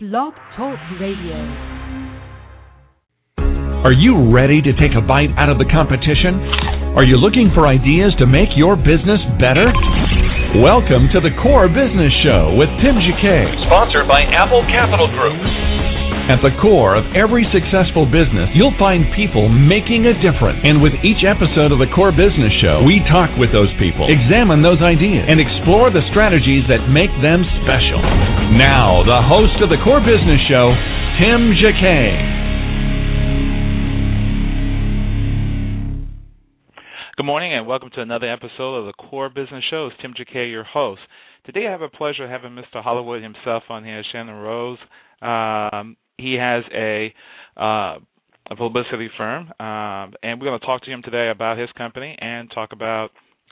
Blog Talk Radio. Are you ready to take a bite out of the competition? Are you looking for ideas to make your business better? Welcome to the Core Business Show with Tim Jacquet, sponsored by Apple Capital Group. At the core of every successful business, you'll find people making a difference. And with each episode of the Core Business Show, we talk with those people, examine those ideas, and explore the strategies that make them special. Now, the host of the Core Business Show, Tim Jacquet. Good morning and welcome to another episode of the Core Business Show. It's Tim Jacquet, your host. Today I have a pleasure having Mr. Hollywood himself on here, Shannon Rose. He has a publicity firm, and we're going to talk to him today about his company and talk about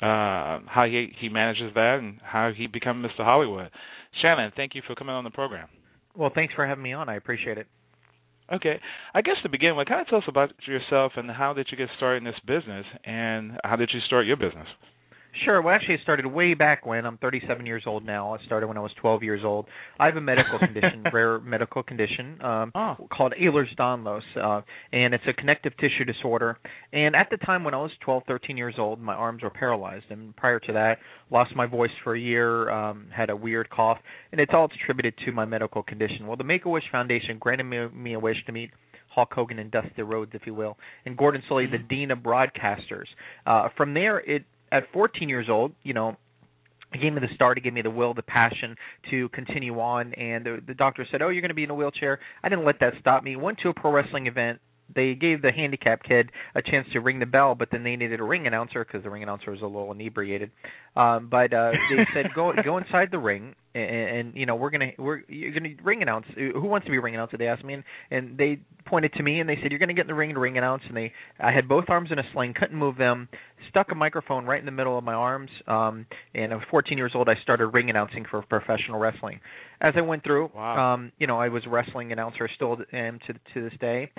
how he manages that and how he became Mr. Hollywood. Shannon, thank you for coming on the program. Well, thanks for having me on. I appreciate it. Okay. I guess to begin with, kind of tell us about yourself and how did you get started in this business and how did you start your business? Sure. Well, actually, it started way back when. I'm 37 years old now. I started when I was 12 years old. I have a medical condition, rare medical condition called Ehlers-Danlos, and it's a connective tissue disorder. And at the time when I was 12, 13 years old, my arms were paralyzed. And prior to that, lost my voice for a year, had a weird cough, and it's all attributed to my medical condition. Well, the Make-A-Wish Foundation granted me a wish to meet Hulk Hogan and Dusty Rhodes, if you will, and Gordon Solie, the Dean of Broadcasters. From there, at 14 years old, you know, it gave me the start, it gave me the will, the passion to continue on, and the doctor said, you're going to be in a wheelchair. I didn't let that stop me. Went to a pro wrestling event. They gave the handicapped kid a chance to ring the bell, but then they needed a ring announcer because the ring announcer was a little inebriated. But they said, go inside the ring, and you know you're gonna ring announce. Who wants to be a ring announcer? They asked me, and they pointed to me and they said, you're gonna get in the ring to ring announce. And I had both arms in a sling, couldn't move them, stuck a microphone right in the middle of my arms. And I was 14 years old. I started ring announcing for professional wrestling. As I went through, you know, I was a wrestling announcer, still am to this day.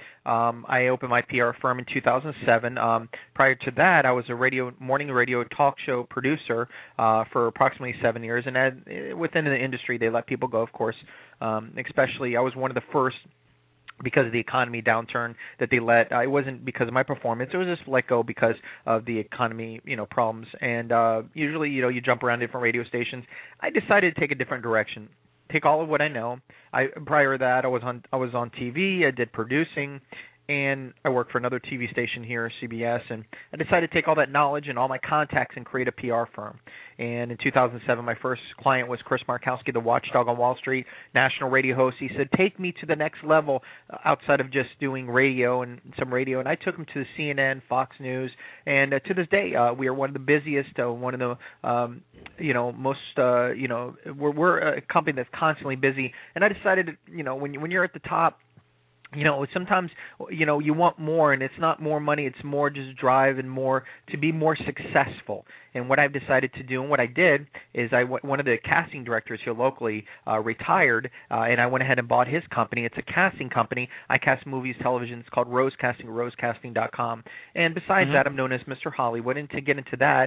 I opened my PR firm in 2007. Prior to that, I was a morning radio talk show producer for approximately 7 years. And within the industry, they let people go, of course. Especially, I was one of the first, because of the economy downturn, that they let. It wasn't because of my performance. It was just let go because of the economy, you know, problems. And usually, you know, you jump around different radio stations. I decided to take a different direction. Take all of what I know. Prior to that, I was on TV. I did producing, and I worked for another TV station here, CBS. And I decided to take all that knowledge and all my contacts and create a PR firm. And in 2007, my first client was Chris Markowski, the watchdog on Wall Street, national radio host. He said, take me to the next level outside of just doing radio and some radio. And I took him to CNN, Fox News. And to this day, we are one of the busiest, one of the, you know, most, you know, we're a company that's constantly busy. And I decided, you know, when you're at the top, you know, sometimes, you know, you want more, and it's not more money, it's more just drive and more to be more successful. And what I've decided to do, and what I did, is one of the casting directors here locally retired, and I went ahead and bought his company. It's a casting company. I cast movies, television. It's called Rose Casting, rosecasting.com. And besides that, I'm known as Mr. Hollywood. And to get into that,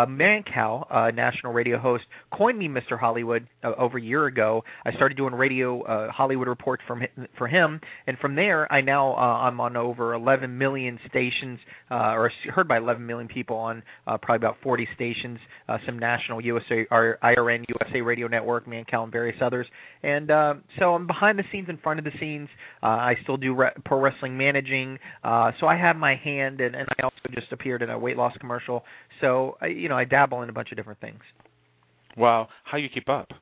Mancow, national radio host, coined me Mr. Hollywood over a year ago. I started doing radio Hollywood reports for him, and from there, I'm on over 11 million stations, or heard by 11 million people on probably about 40 stations, some national USA, or IRN, USA Radio Network, Mancal, and various others. And so I'm behind the scenes, in front of the scenes. I still do pro wrestling managing. So I have my hand, and I also just appeared in a weight loss commercial. So, you know, I dabble in a bunch of different things. Wow. How you keep up?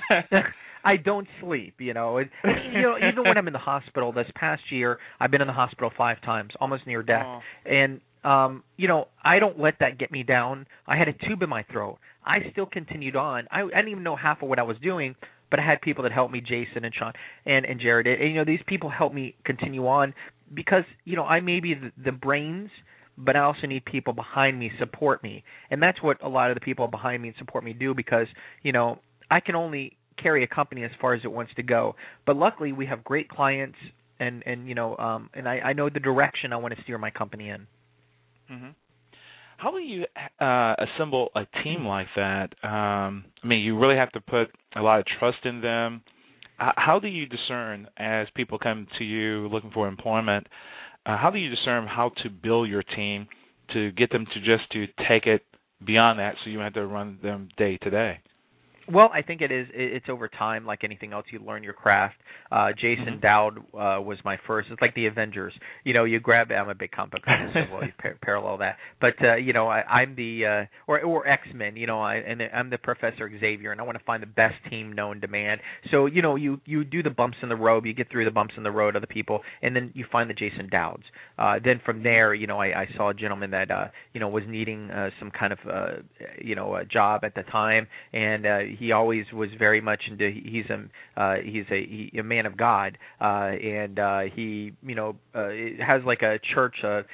I don't sleep, you know. You know, even when I'm in the hospital, this past year, I've been in the hospital 5 times, almost near death. And, you know, I don't let that get me down. I had a tube in my throat. I still continued on. I didn't even know half of what I was doing, but I had people that helped me, Jason and Sean and Jared. And, you know, these people helped me continue on because, you know, I may be the brains, but I also need people behind me support me. And that's what a lot of the people behind me and support me do because, you know, I can only carry a company as far as it wants to go. But luckily, we have great clients, and you know, and I know the direction I want to steer my company in. Mm-hmm. How will you assemble a team like that? I mean, you really have to put a lot of trust in them, how do you discern, as people come to you looking for employment, how do you discern how to build your team to get them to take it beyond that, so you don't have to run them day to day? Well, I think it's over time, like anything else. You learn your craft. Jason Dowd was my first. It's like the Avengers. You grab. I'm a big comic book fan, so well, you parallel that. But I'm the or X-Men. I'm the Professor Xavier, and I want to find the best team known to man. So you do the bumps in the road. You get through the bumps in the road of the people, and then you find the Jason Dowds. Then from there, I saw a gentleman that was needing some kind of a job at the time, and he always was very much into. He's a man of God, and he has like a church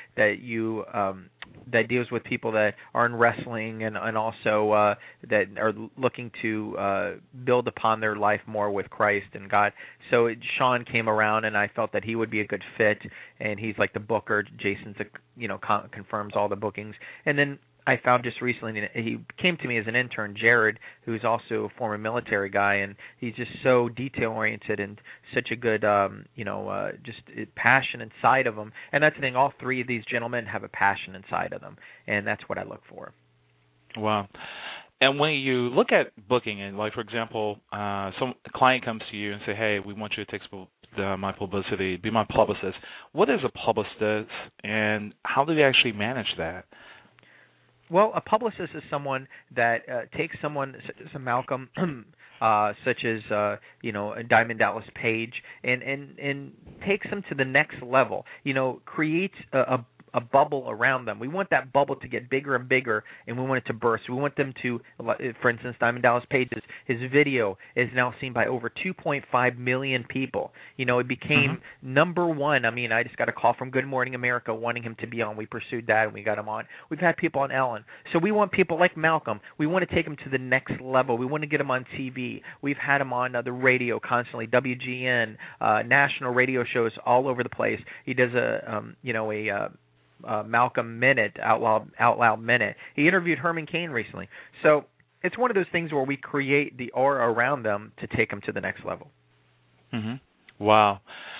that deals with people that are in wrestling and also that are looking to build upon their life more with Christ and God. So Sean came around, and I felt that he would be a good fit, and he's like the booker. Jason's confirms all the bookings, and then I found just recently, he came to me as an intern, Jared, who's also a former military guy, and he's just so detail-oriented and such a good, just passion inside of him. And that's the thing, all three of these gentlemen have a passion inside of them, and that's what I look for. Wow. And when you look at booking, and like, for example, a client comes to you and say, hey, we want you to take my publicity, be my publicist. What is a publicist, and how do they actually manage that? Well, a publicist is someone that takes someone such as a Malcolm, such as Diamond Dallas Page, and takes them to the next level. Creates a bubble around them. We want that bubble to get bigger and bigger, and we want it to burst. We want them to, for instance, Diamond Dallas Page, his video is now seen by over 2.5 million people. It became number one. I mean, I just got a call from Good Morning America wanting him to be on. We pursued that, and we got him on. We've had people on Ellen. So we want people like Malcolm. We want to take him to the next level. We want to get him on TV. We've had him on the radio constantly, WGN, national radio shows all over the place. He does Malcolm Minute, Out Loud Minute. He interviewed Herman Cain recently. So it's one of those things where we create the aura around them to take them to the next level. Wow.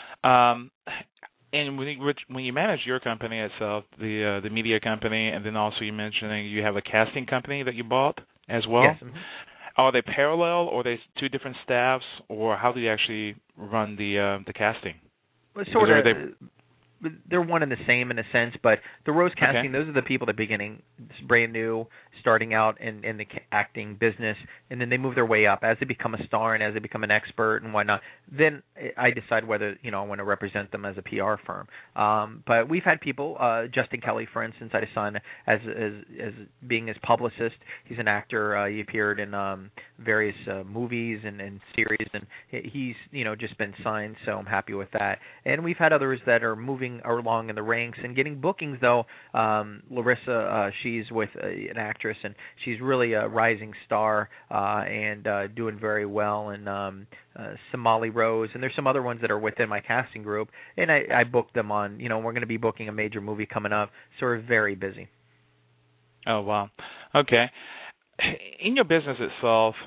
And when you manage your company itself, the media company, and then also you mentioning you have a casting company that you bought as well? Yes. Are they parallel, or are they two different staffs, or how do you actually run the casting? Well, sort of. They're one and the same in a sense, but the Rose Casting, those are the people that beginning brand new, starting out in the acting business, and then they move their way up as they become a star and as they become an expert and whatnot. Then I decide whether I want to represent them as a PR firm. But we've had people, Justin Kelly, for instance, I decided as being his publicist. He's an actor. He appeared in various movies and series, and he's just been signed, so I'm happy with that. And we've had others that are moving along in the ranks and getting bookings, though. Larissa, she's with an actress, and she's really a rising star and doing very well. And Somali Rose, and there's some other ones that are within my casting group, and I booked them on. We're going to be booking a major movie coming up, so we're very busy. Oh, wow. Okay. In your business itself,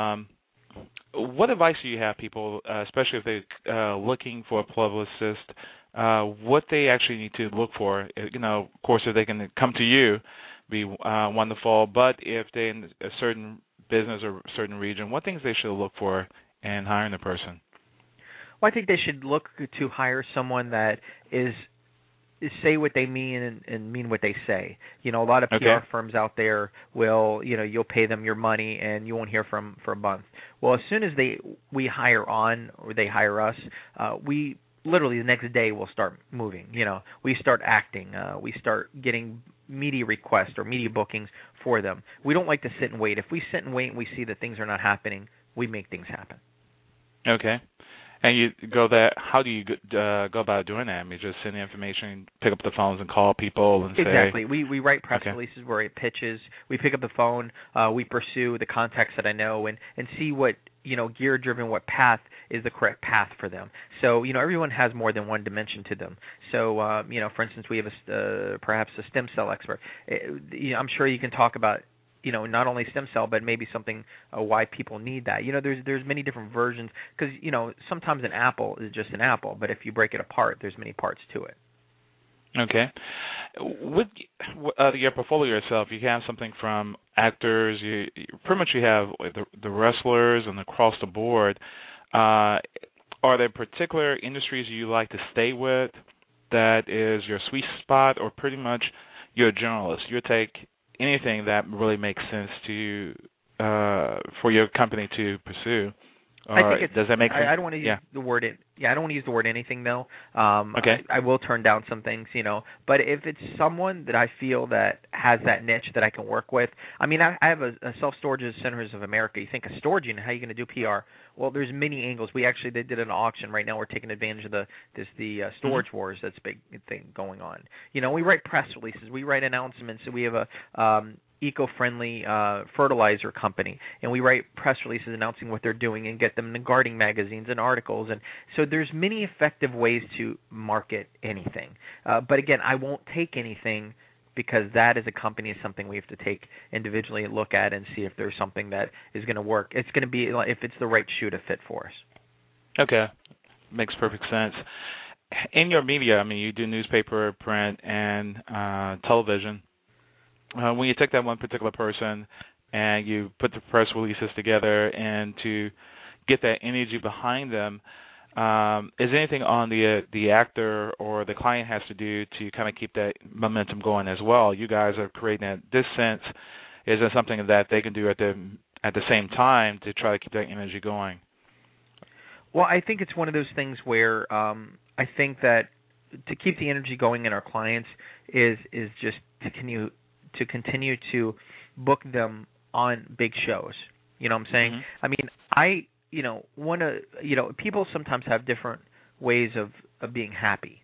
what advice do you have people, especially if they're looking for a publicist, what they actually need to look for? Of course, if they can come to you, be wonderful. But if they're in a certain business or certain region, what things they should look for in hiring a person? Well, I think they should look to hire someone that is say what they mean and mean what they say. A lot of PR firms out there will, you'll pay them your money and you won't hear from for a month. Well, as soon as we hire on or they hire us, we literally the next day we'll start moving. We start acting. We start getting media requests or media bookings for them. We don't like to sit and wait. If we sit and wait and we see that things are not happening, we make things happen. Okay. And you go there. How do you go about doing that? I mean, just send the information, pick up the phones, and call people and say. Exactly. We write press releases where it pitches. We pick up the phone. We pursue the contacts that I know and see what gear-driven, what path is the correct path for them. So everyone has more than one dimension to them. So for instance, we have perhaps a stem cell expert. I'm sure you can talk about not only stem cell, but maybe something why people need that. There's many different versions because sometimes an apple is just an apple, but if you break it apart, there's many parts to it. Okay. With your portfolio yourself, you have something from actors. You pretty much you have the wrestlers and across the board. Are there particular industries you like to stay with that is your sweet spot, or pretty much you're a generalist? You take anything that really makes sense to you for your company to pursue. I think does that make sense? I don't want to use the word. I don't want to use the word anything though. Okay. I will turn down some things, But if it's someone that I feel that has that niche that I can work with, I mean, I have a Self-Storage Centers of America. You think of storage unit, how are you going to do PR? Well, there's many angles. They did an auction right now. We're taking advantage of the storage wars that's big thing going on. We write press releases, we write announcements. We have a eco-friendly fertilizer company, and we write press releases announcing what they're doing and get them in the gardening magazines and articles. And so there's many effective ways to market anything. But again, I won't take anything because that as a company is something we have to take individually and look at and see if there's something that is going to work. It's going to be if it's the right shoe to fit for us. Okay. Makes perfect sense. In your media, I mean, you do newspaper, print, and television. When you take that one particular person and you put the press releases together and to get that energy behind them, is there anything on the actor or the client has to do to kind of keep that momentum going as well? You guys are creating that. This sense, is there something that they can do at the same time to try to keep that energy going? Well, I think it's one of those things where I think that to keep the energy going in our clients is just to continue to book them on big shows. You know what I'm saying? Mm-hmm. I mean, want to, people sometimes have different ways of being happy.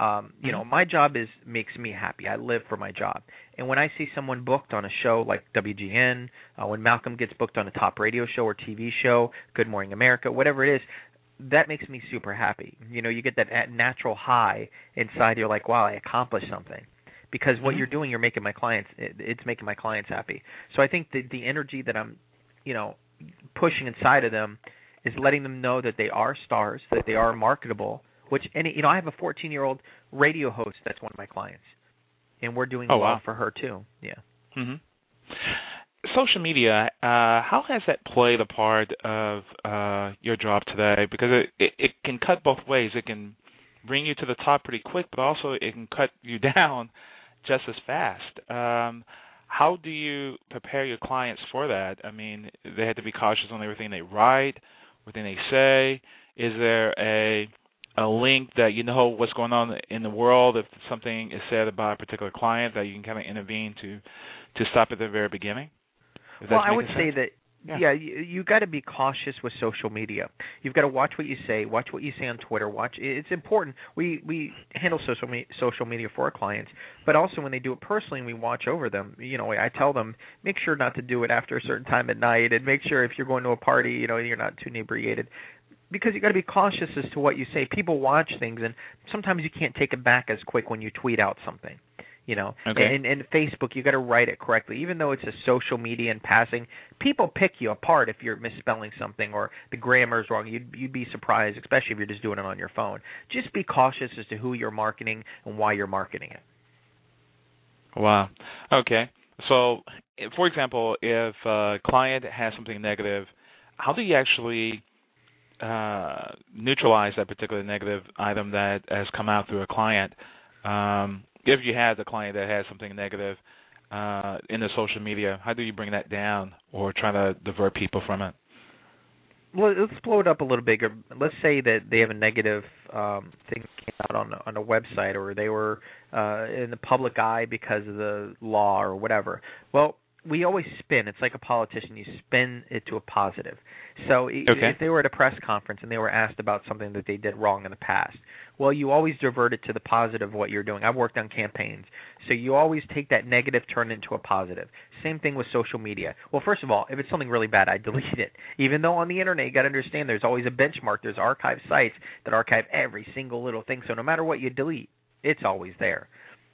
My job makes me happy. I live for my job. And when I see someone booked on a show like WGN, when Malcolm gets booked on a top radio show or TV show, Good Morning America, whatever it is, that makes me super happy. You get that natural high inside. You're like, wow, I accomplished something. Because what you're doing, you're making my clients. It's making my clients happy. So I think the energy that I'm, pushing inside of them is letting them know that they are stars, that they are marketable. Which I have a 14-year-old radio host that's one of my clients, and we're doing well for her too. Yeah. Mm-hmm. Social media, how has that played a part of your job today? Because it can cut both ways. It can bring you to the top pretty quick, but also it can cut you down just as fast. How do you prepare your clients for that? I mean, they have to be cautious on everything they write, everything they say. Is there a link that what's going on in the world if something is said about a particular client that you can kind of intervene to stop at the very beginning? Well, I would say that you got to be cautious with social media. You've got to watch what you say, watch what you say on Twitter. It's important. We handle social media for our clients, but also when they do it personally and we watch over them, I tell them make sure not to do it after a certain time at night, and make sure if you're going to a party, you're not too inebriated. Because you got to be cautious as to what you say. People watch things, and sometimes you can't take it back as quick when you tweet out something. Okay. And Facebook, you got to write it correctly. Even though it's a social media in passing, people pick you apart if you're misspelling something or the grammar is wrong. You'd be surprised, especially if you're just doing it on your phone. Just be cautious as to who you're marketing and why you're marketing it. Wow. Okay. So, for example, if a client has something negative, how do you actually neutralize that particular negative item that has come out through a client? If you have the client that has something negative in the social media, how do you bring that down or try to divert people from it? Well, let's blow it up a little bigger. Let's say that they have a negative thing that came out on a website, or they were in the public eye because of the law or whatever. Well, we always spin. It's like a politician. You spin it to a positive. So if they were at a press conference and they were asked about something that they did wrong in the past, well, you always divert it to the positive of what you're doing. I've worked on campaigns. So you always take that negative, turn it into a positive. Same thing with social media. Well, first of all, if it's something really bad, I delete it. Even though on the internet, you got to understand there's always a benchmark. There's archive sites that archive every single little thing. So no matter what you delete, it's always there.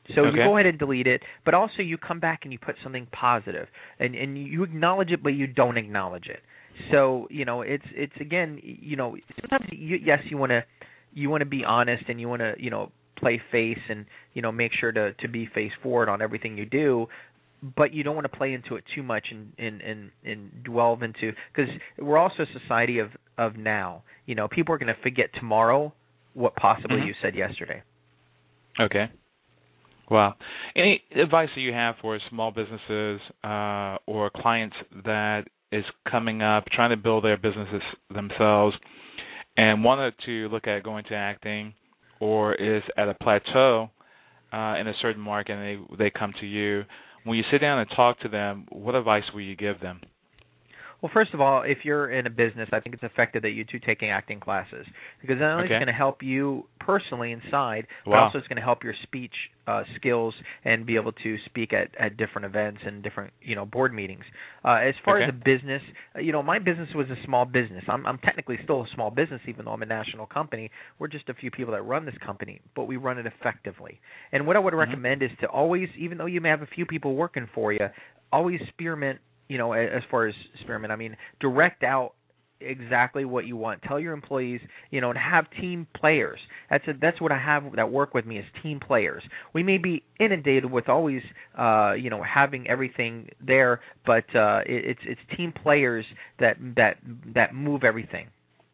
So you go ahead and delete it, but also you come back and you put something positive, and you acknowledge it, but you don't acknowledge it. So it's again, sometimes yes, you want to be honest, and you want to play face, and make sure to be face forward on everything you do, but you don't want to play into it too much and delve into, because we're also a society of now. People are going to forget tomorrow what possibly you said yesterday. Okay. Wow. Any advice that you have for small businesses or clients that is coming up, trying to build their businesses themselves, and wanted to look at going to acting, or is at a plateau in a certain market, and they come to you? When you sit down and talk to them, what advice will you give them? Well, first of all, if you're in a business, I think it's effective that you two taking acting classes, because not only is it going to help you personally inside, but also it's going to help your speech skills and be able to speak at different events and different board meetings. As far as a business, my business was a small business. I'm technically still a small business, even though I'm a national company. We're just a few people that run this company, but we run it effectively. And what I would recommend is to always, even though you may have a few people working for you, always spearmint. As far as spearmint, I mean, direct out exactly what you want. Tell your employees, and have team players. That's what I have that work with me is team players. We may be inundated with always, having everything there, but it's team players that move everything.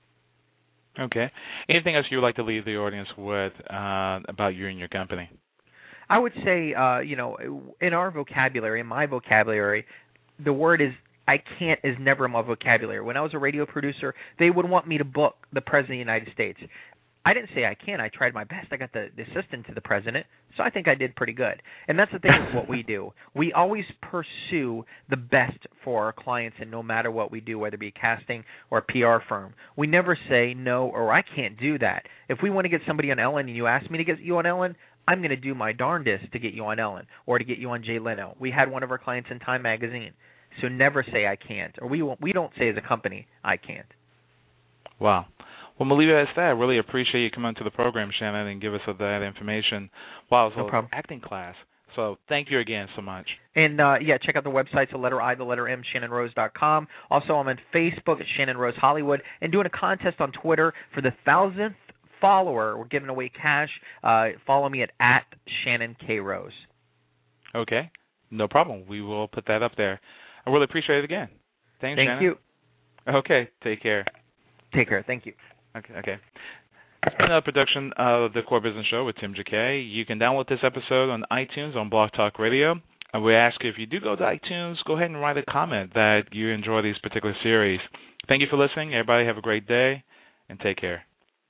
Okay. Anything else you would like to leave the audience with about you and your company? I would say, in our vocabulary, in my vocabulary, the word I can't is never in my vocabulary. When I was a radio producer, they would want me to book the President of the United States. I didn't say I can't. I tried my best. I got the assistant to the President, so I think I did pretty good. And that's the thing with what we do. We always pursue the best for our clients, and no matter what we do, whether it be casting or a PR firm, we never say no or I can't do that. If we want to get somebody on Ellen and you ask me to get you on Ellen, I'm going to do my darndest to get you on Ellen or to get you on Jay Leno. We had one of our clients in Time Magazine. So never say I can't, or we don't say as a company, I can't. Wow. Well, we'll leave it as that. I really appreciate you coming to the program, Shannon, and give us that information. Wow, it was an acting class. So thank you again so much. And, check out the website, the letter I, the letter M, ShannonRose.com. Also, I'm on Facebook at Shannon Rose Hollywood, and doing a contest on Twitter for the 1,000th follower. We're giving away cash. Follow me at Shannon K. Rose. Okay. No problem. We will put that up there. I really appreciate it again. Thanks, Shannon. Thank you. Okay. Take care. Take care. Thank you. Okay. Another production of the Core Business Show with Tim Jacquet. You can download this episode on iTunes, on Blog Talk Radio. And we ask you, if you do go to iTunes, go ahead and write a comment that you enjoy these particular series. Thank you for listening. Everybody have a great day, and take care.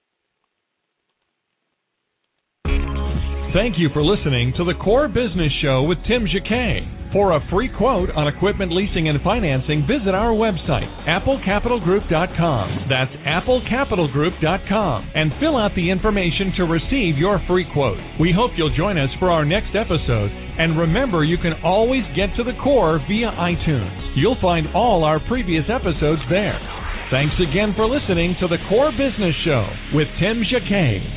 Thank you for listening to the Core Business Show with Tim Jacquet. For a free quote on equipment leasing and financing, visit our website, applecapitalgroup.com. That's applecapitalgroup.com. And fill out the information to receive your free quote. We hope you'll join us for our next episode. And remember, you can always get to the Core via iTunes. You'll find all our previous episodes there. Thanks again for listening to the Core Business Show with Tim Jacquet.